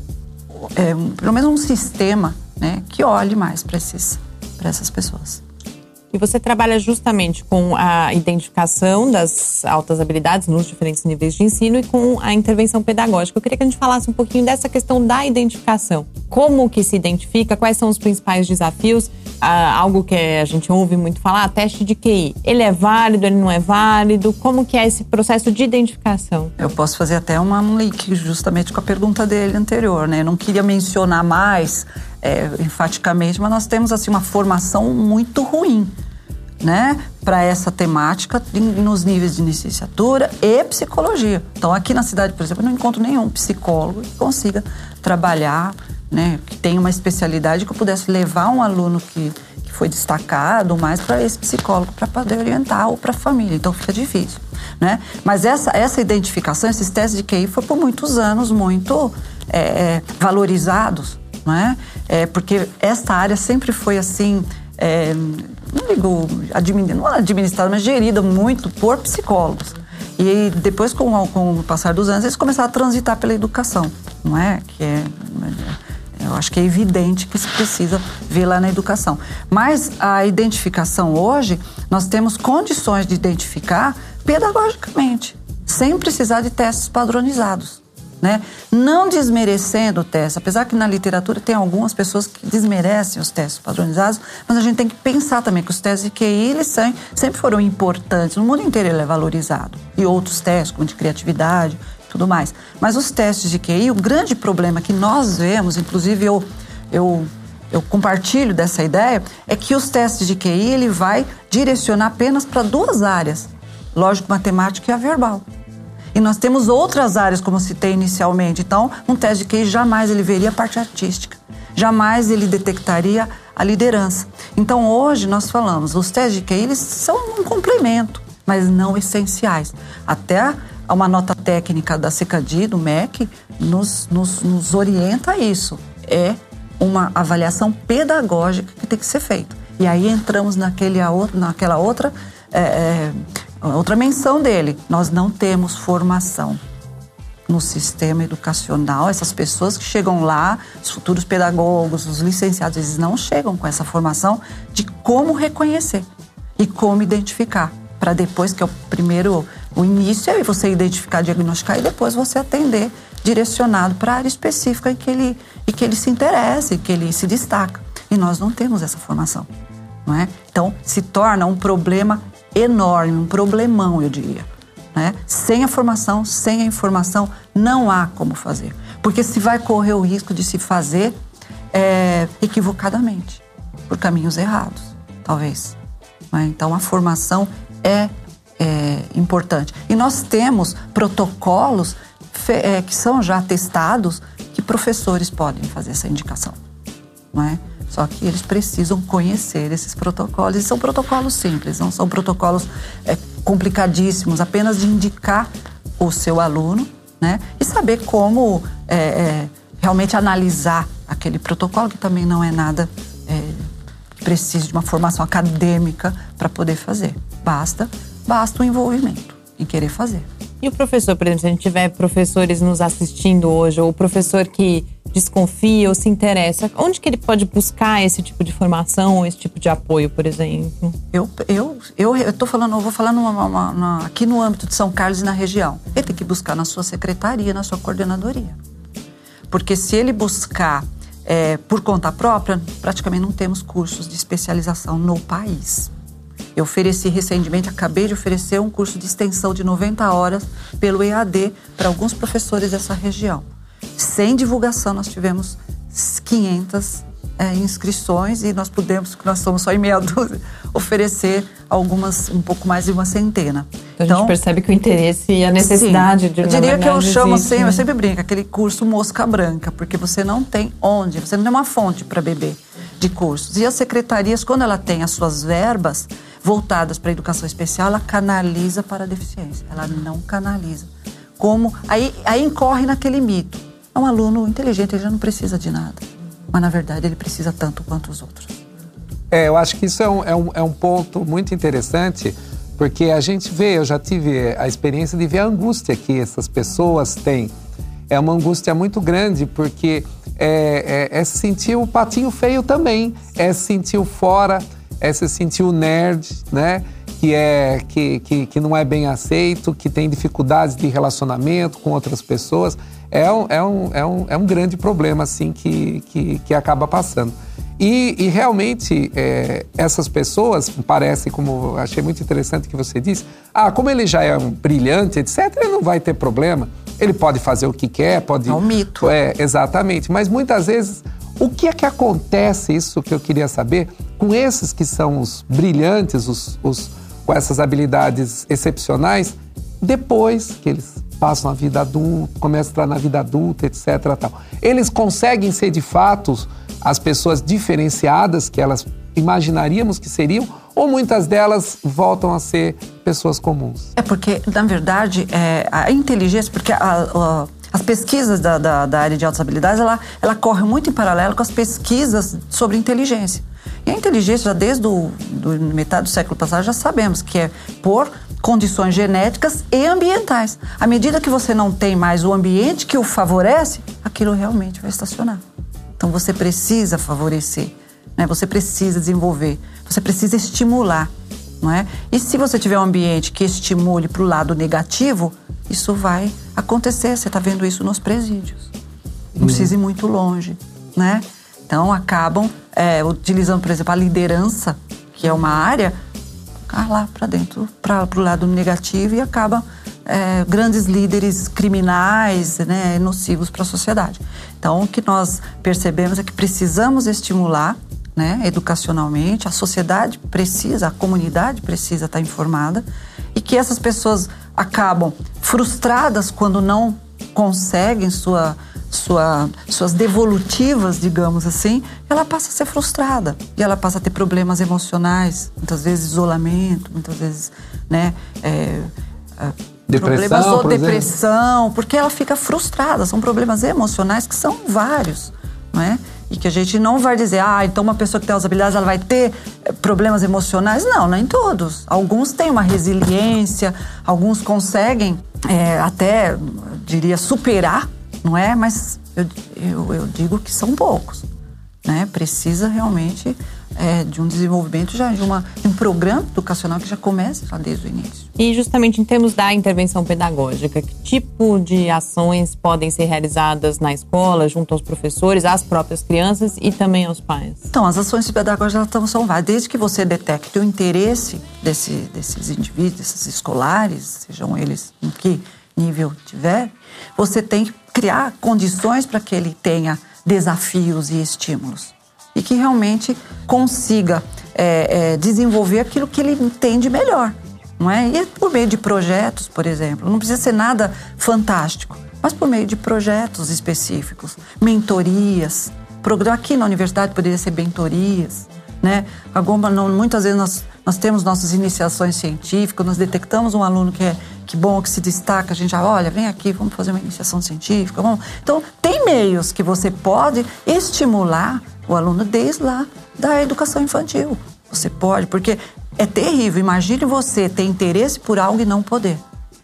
é, um, pelo menos um sistema, né, que olhe mais para essas pessoas. E você trabalha justamente com a identificação das altas habilidades nos diferentes níveis de ensino e com a intervenção pedagógica. Eu queria que a gente falasse um pouquinho dessa questão da identificação. Como que se identifica? Quais são os principais desafios? Ah, algo que a gente ouve muito falar, teste de Q I. Ele é válido, ele não é válido? Como que é esse processo de identificação? Eu posso fazer até uma, um link justamente com a pergunta dele anterior, né? Eu não queria mencionar mais é, enfaticamente, mas nós temos assim uma formação muito ruim né, para essa temática nos níveis de licenciatura e psicologia. Então, aqui na cidade, por exemplo, eu não encontro nenhum psicólogo que consiga trabalhar, né, que tenha uma especialidade que eu pudesse levar um aluno que, que foi destacado mais para esse psicólogo para poder orientar ou para a família. Então, fica difícil, né? Mas essa, essa identificação, esses testes de Q I, foi por muitos anos muito é, valorizados, não é? É, porque esta área sempre foi assim... É, não digo admin, não administrada, mas gerida muito por psicólogos. E depois, com, com o passar dos anos, eles começaram a transitar pela educação, não é? Que é, eu acho que é evidente que se precisa ver lá na educação. Mas a identificação hoje, nós temos condições de identificar pedagogicamente, sem precisar de testes padronizados. Né? Não desmerecendo o teste, apesar que na literatura tem algumas pessoas que desmerecem os testes padronizados, mas a gente tem que pensar também que os testes de Q I, eles sempre foram importantes, no mundo inteiro ele é valorizado, e outros testes, como de criatividade e tudo mais. Mas os testes de Q I, o grande problema que nós vemos, inclusive eu, eu, eu compartilho dessa ideia, é que os testes de Q I, ele vai direcionar apenas para duas áreas, lógico, matemática e a verbal. E nós temos outras áreas, como citei inicialmente. Então, um teste de Q I jamais ele veria a parte artística. Jamais ele detectaria a liderança. Então, hoje nós falamos, os testes de Q I eles são um complemento, mas não essenciais. Até uma nota técnica da CECADI, do M E C, nos, nos, nos orienta a isso. É uma avaliação pedagógica que tem que ser feita. E aí entramos naquele, naquela outra... É, é, Outra menção dele, nós não temos formação no sistema educacional. Essas pessoas que chegam lá, os futuros pedagogos, os licenciados, eles não chegam com essa formação de como reconhecer e como identificar. Para depois, que é o primeiro, o início é você identificar, diagnosticar e depois você atender direcionado para a área específica em que ele, e que ele se interessa, e que ele se destaca. E nós não temos essa formação, não é? Então, se torna um problema enorme, um problemão, eu diria, né? Sem a formação, sem a informação, não há como fazer. Porque se vai correr o risco de se fazer é, equivocadamente, por caminhos errados, talvez. Né? Então, a formação é, é importante. E nós temos protocolos fe, é, que são já testados que professores podem fazer essa indicação, não é? Só que eles precisam conhecer esses protocolos. E são protocolos simples, não são protocolos é, complicadíssimos, apenas de indicar o seu aluno, né? E saber como é, é, realmente analisar aquele protocolo, que também não é nada é, que precise de uma formação acadêmica para poder fazer. Basta, basta o envolvimento em querer fazer. E o professor, por exemplo, se a gente tiver professores nos assistindo hoje, ou o professor que desconfia ou se interessa, onde que ele pode buscar esse tipo de formação, esse tipo de apoio, por exemplo? Eu eu eu, eu tô falando, eu vou falar numa, uma, uma, aqui no âmbito de São Carlos e na região. Ele tem que buscar na sua secretaria, na sua coordenadoria. Porque se ele buscar é, por conta própria, praticamente não temos cursos de especialização no país. Eu ofereci recentemente, acabei de oferecer um curso de extensão de noventa horas pelo E A D para alguns professores dessa região. Sem divulgação, nós tivemos quinhentas é, inscrições e nós pudemos, nós somos só em meia dúzia, oferecer algumas, um pouco mais de uma centena. Então, então a gente percebe que o interesse e a necessidade sim, de... Eu diria que eu chamo existe, assim, né? Eu sempre brinco, aquele curso mosca branca, porque você não tem onde, você não tem uma fonte para beber de cursos. E as secretarias, quando ela tem as suas verbas voltadas para a educação especial, ela canaliza para a deficiência, ela não canaliza. Como, aí, aí incorre naquele mito. É um aluno inteligente, ele já não precisa de nada. Mas, na verdade, ele precisa tanto quanto os outros. É, eu acho que isso é um, é um, é um ponto muito interessante, porque a gente vê, eu já tive a experiência de ver a angústia que essas pessoas têm. É uma angústia muito grande, porque é, é, é se sentir o patinho feio também, é se sentir o fora, é se sentir o nerd, né? Que, é, que, que, que não é bem aceito, que tem dificuldades de relacionamento com outras pessoas. É um, é um, é um, é um grande problema, assim, que, que, que acaba passando. E, e realmente, é, essas pessoas, parece, como eu achei muito interessante que você disse, ah, como ele já é um brilhante, etcétera, ele não vai ter problema. Ele pode fazer o que quer, pode... É um mito. É, exatamente. Mas muitas vezes O que é que acontece, isso que eu queria saber, com esses que são os brilhantes, os, os, com essas habilidades excepcionais, depois que eles passam a vida adulta, começam a entrar na vida adulta, etcétera. Tal. Eles conseguem ser, de fato, as pessoas diferenciadas que elas imaginaríamos que seriam, ou muitas delas voltam a ser pessoas comuns? É porque, na verdade, é, a inteligência, porque a, a, as pesquisas da, da, da área de altas habilidades, ela, ela corre muito em paralelo com as pesquisas sobre inteligência. E a inteligência, já desde o, do metade do século passado, já sabemos que é por condições genéticas e ambientais. À medida que você não tem mais o ambiente que o favorece, aquilo realmente vai estacionar. Então você precisa favorecer, né? Você precisa desenvolver, você precisa estimular, não é? E se você tiver um ambiente que estimule para o lado negativo, isso vai acontecer. Você está vendo isso nos presídios. Não precisa ir muito longe, né? Então acabam é, utilizando, por exemplo, a liderança, que é uma área, ah, lá para dentro, para o lado negativo, e acabam é, grandes líderes criminais, né, nocivos para a sociedade. Então, o que nós percebemos é que precisamos estimular, né, educacionalmente, a sociedade precisa, a comunidade precisa estar informada, e que essas pessoas acabam frustradas quando não conseguem sua, sua, suas devolutivas, digamos assim, ela passa a ser frustrada e ela passa a ter problemas emocionais, muitas vezes isolamento, muitas vezes, né, é, é, depressão, problemas ou por depressão, exemplo. Porque ela fica frustrada. São problemas emocionais que são vários, não é? E que a gente não vai dizer, ah, então uma pessoa que tem as habilidades, ela vai ter problemas emocionais. Não, nem todos. Alguns têm uma resiliência, alguns conseguem é, até, diria, superar, não é? Mas eu, eu, eu digo que são poucos, né? Precisa realmente é, de um desenvolvimento, já de, uma, de um programa educacional que já comece lá desde o início. E justamente em termos da intervenção pedagógica, que tipo de ações podem ser realizadas na escola, junto aos professores, às próprias crianças e também aos pais? Então, as ações pedagógicas elas são várias. Desde que você detecte o interesse desse, desses indivíduos, desses escolares, sejam eles em que nível tiver, você tem que criar condições para que ele tenha desafios e estímulos. E que realmente consiga é, é, desenvolver aquilo que ele entende melhor. Não é? E por meio de projetos, por exemplo, não precisa ser nada fantástico, mas por meio de projetos específicos, mentorias. Aqui na universidade poderia ser mentorias, né? Alguma, não, muitas vezes nós, nós temos nossas iniciações científicas, nós detectamos um aluno que é que bom, que se destaca, a gente já, olha, vem aqui, vamos fazer uma iniciação científica. Vamos. Então, tem meios que você pode estimular o aluno desde lá da educação infantil. Você pode, porque é terrível. Imagine você ter interesse por algo e não poder.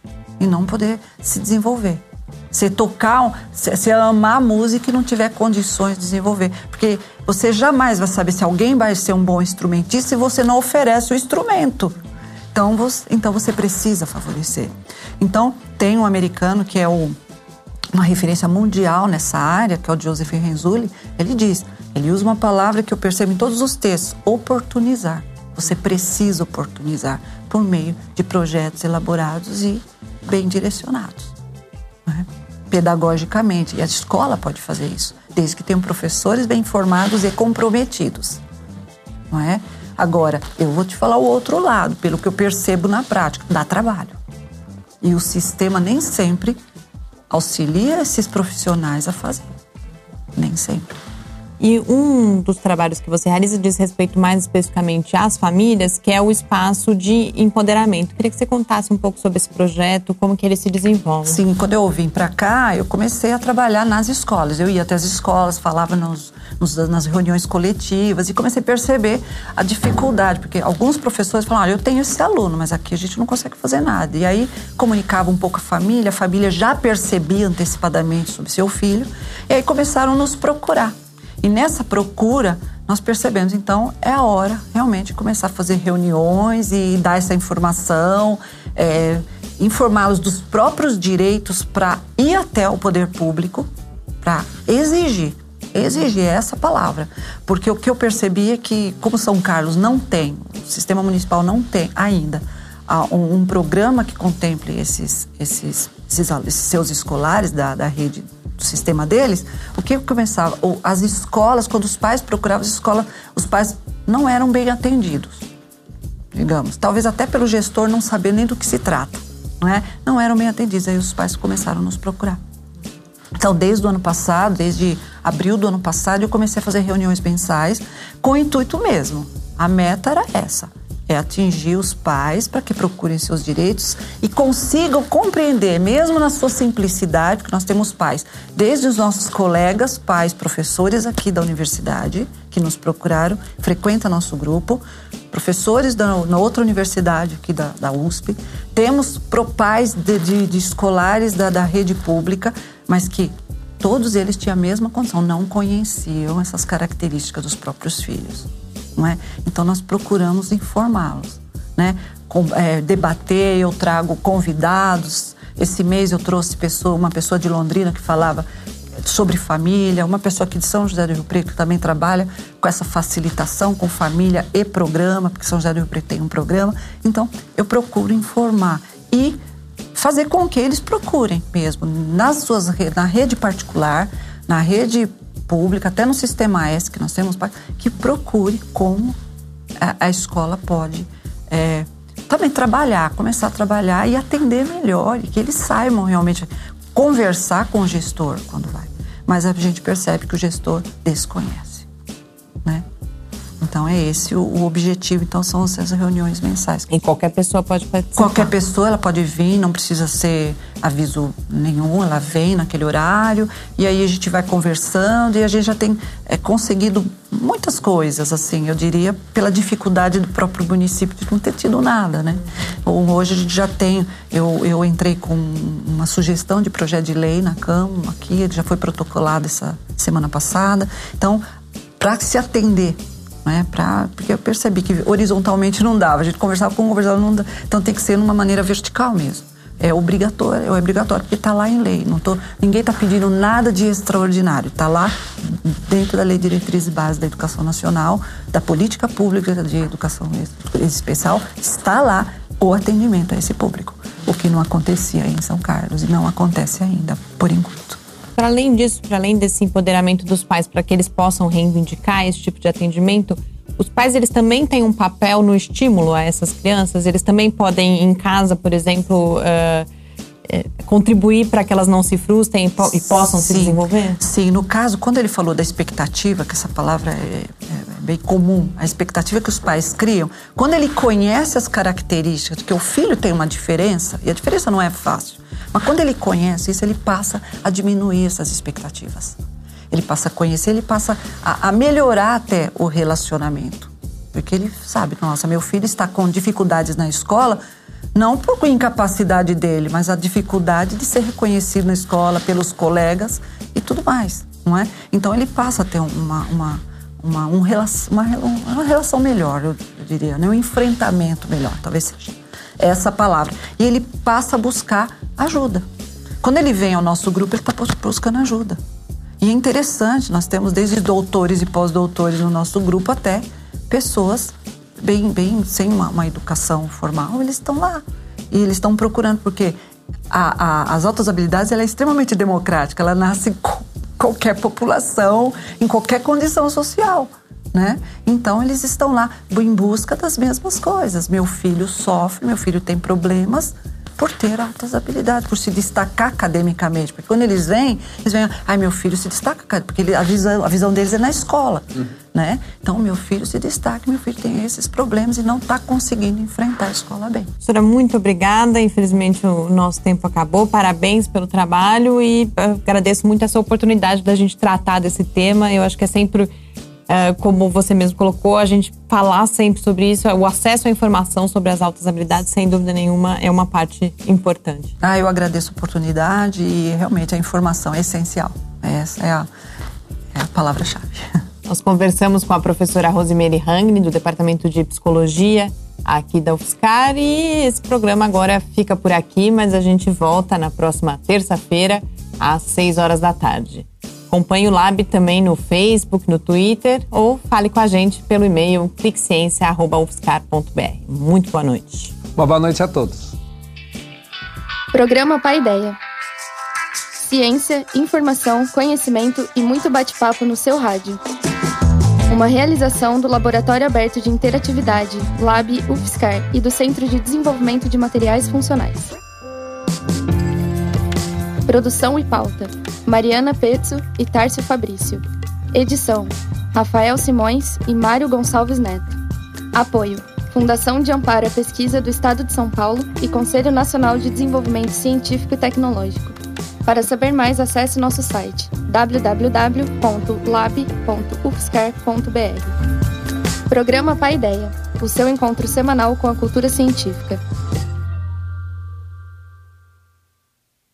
E não poder se desenvolver. Você tocar, você amar a música e não tiver condições de desenvolver. Porque você jamais vai saber se alguém vai ser um bom instrumentista se você não oferece o instrumento. Então você, então você precisa favorecer. Então, tem um americano que é o, uma referência mundial nessa área, que é o Joseph Renzulli. Ele diz, ele usa uma palavra que eu percebo em todos os textos, oportunizar. Você precisa oportunizar por meio de projetos elaborados e bem direcionados, né? Pedagogicamente. E a escola pode fazer isso, desde que tenham professores bem formados e comprometidos, não é? Agora, eu vou te falar o outro lado, pelo que eu percebo na prática, dá trabalho. E o sistema nem sempre auxilia esses profissionais a fazer. Nem sempre. E um dos trabalhos que você realiza diz respeito mais especificamente às famílias, que é o espaço de empoderamento. Queria que você contasse um pouco sobre esse projeto, como que ele se desenvolve. Sim, quando eu vim para cá, eu comecei a trabalhar nas escolas. Eu ia até as escolas, falava nos, nos, nas reuniões coletivas e comecei a perceber a dificuldade, porque alguns professores falaram, ah, eu tenho esse aluno, mas aqui a gente não consegue fazer nada. E aí comunicava um pouco a família, a família já percebia antecipadamente sobre seu filho, e aí começaram a nos procurar. E nessa procura, nós percebemos, então, é a hora realmente de começar a fazer reuniões e dar essa informação, é, informá-los dos próprios direitos para ir até o poder público, para exigir, exigir essa palavra. Porque o que eu percebi é que, como São Carlos não tem, o sistema municipal não tem ainda um, um programa que contemple esses, esses, esses, esses seus escolares da, da rede do sistema deles, o que começava? As escolas, quando os pais procuravam as escolas, os pais não eram bem atendidos, digamos. Talvez até pelo gestor não saber nem do que se trata, não é? Não eram bem atendidos, aí os pais começaram a nos procurar. Então, desde o ano passado, desde abril do ano passado, eu comecei a fazer reuniões mensais com o intuito mesmo. A meta era essa. É atingir os pais para que procurem seus direitos e consigam compreender, mesmo na sua simplicidade, porque nós temos pais, desde os nossos colegas, pais, professores aqui da universidade, que nos procuraram, frequentam nosso grupo, professores da, na outra universidade aqui da, da U S P, temos pro pais de, de, de escolares da, da rede pública, mas que todos eles tinham a mesma condição, não conheciam essas características dos próprios filhos. Não é? Então, nós procuramos informá-los, né? Com, é, debater, eu trago convidados. Esse mês eu trouxe pessoa, uma pessoa de Londrina que falava sobre família, uma pessoa aqui de São José do Rio Preto que também trabalha com essa facilitação com família e programa, porque São José do Rio Preto tem um programa. Então, eu procuro informar e fazer com que eles procurem mesmo, nas suas, na rede particular, na rede pública, até no Sistema S que nós temos, que procure como a, a escola pode é, também trabalhar, começar a trabalhar e atender melhor, e que eles saibam realmente conversar com o gestor quando vai. Mas a gente percebe que o gestor desconhece, né? Então é esse o, o objetivo, então são essas reuniões mensais. E qualquer pessoa pode participar? Qualquer pessoa, ela pode vir, não precisa ser aviso nenhum, ela vem naquele horário e aí a gente vai conversando e a gente já tem é, conseguido muitas coisas, assim, eu diria, pela dificuldade do próprio município de não ter tido nada, né? Hoje a gente já tem, eu, eu entrei com uma sugestão de projeto de lei na Câmara, aqui, ele já foi protocolado essa semana passada, então, para se atender, né, pra, porque eu percebi que horizontalmente não dava, a gente conversava com um, conversava não dava, então tem que ser numa maneira vertical mesmo. É obrigatório, é obrigatório, porque está lá em lei. Não tô, ninguém está pedindo nada de extraordinário. Está lá dentro da Lei de Diretrizes Básicas da Educação Nacional, da Política Pública de Educação Especial, está lá o atendimento a esse público. O que não acontecia em São Carlos e não acontece ainda, por enquanto. Para além disso, para além desse empoderamento dos pais, para que eles possam reivindicar esse tipo de atendimento, os pais, eles também têm um papel no estímulo a essas crianças? Eles também podem, em casa, por exemplo, uh, uh, contribuir para que elas não se frustrem e, po- e possam sim, se desenvolver? Sim, no caso, quando ele falou da expectativa, que essa palavra é, é bem comum, a expectativa que os pais criam, quando ele conhece as características, que o filho tem uma diferença, e a diferença não é fácil, mas quando ele conhece isso, ele passa a diminuir essas expectativas. Ele passa a conhecer, ele passa a, a melhorar até o relacionamento. Porque ele sabe, nossa, meu filho está com dificuldades na escola, não por incapacidade dele, mas a dificuldade de ser reconhecido na escola pelos colegas e tudo mais, não é? Então ele passa a ter uma, uma, uma, um relação, uma, uma relação melhor, eu, eu diria, né? Um enfrentamento melhor, talvez seja essa palavra. E ele passa a buscar ajuda. Quando ele vem ao nosso grupo, ele está buscando ajuda. E é interessante, nós temos desde doutores e pós-doutores no nosso grupo até pessoas bem, bem sem uma, uma educação formal, eles estão lá. E eles estão procurando, porque a, a, as altas habilidades ela é extremamente democrática, ela nasce em qualquer população, em qualquer condição social, né? Então eles estão lá em busca das mesmas coisas. Meu filho sofre, meu filho tem problemas, por ter altas habilidades, por se destacar academicamente. Porque quando eles vêm, eles vêm, ai, meu filho se destaca, porque ele, a, visão, a visão deles é na escola, uhum. né? Então, meu filho se destaca, meu filho tem esses problemas e não está conseguindo enfrentar a escola bem. Professora, muito obrigada. Infelizmente, o nosso tempo acabou. Parabéns pelo trabalho e agradeço muito essa oportunidade da gente tratar desse tema. Eu acho que é sempre... Uh, como você mesmo colocou, a gente falar sempre sobre isso, o acesso à informação sobre as altas habilidades, sem dúvida nenhuma, é uma parte importante. Ah, eu agradeço a oportunidade e realmente a informação é essencial. Essa é a, é a palavra-chave. Nós conversamos com a professora Rosemary Hangni, do Departamento de Psicologia aqui da UFSCar, e esse programa agora fica por aqui, mas a gente volta na próxima terça-feira, às seis horas da tarde. Acompanhe o Lab também no Facebook, no Twitter ou fale com a gente pelo e-mail cliqueciência arroba u f s c a r ponto b r. Muito boa noite. Uma boa noite a todos. Programa Paideia. Ciência, informação, conhecimento e muito bate-papo no seu rádio. Uma realização do Laboratório Aberto de Interatividade, Lab UFSCar, e do Centro de Desenvolvimento de Materiais Funcionais. Produção e pauta: Mariana Pezzo e Tárcio Fabrício. Edição: Rafael Simões e Mário Gonçalves Neto. Apoio: Fundação de Amparo à Pesquisa do Estado de São Paulo e Conselho Nacional de Desenvolvimento Científico e Tecnológico. Para saber mais, acesse nosso site w w w ponto lab ponto u f s c a r ponto b r. Programa Paideia, o seu encontro semanal com a cultura científica.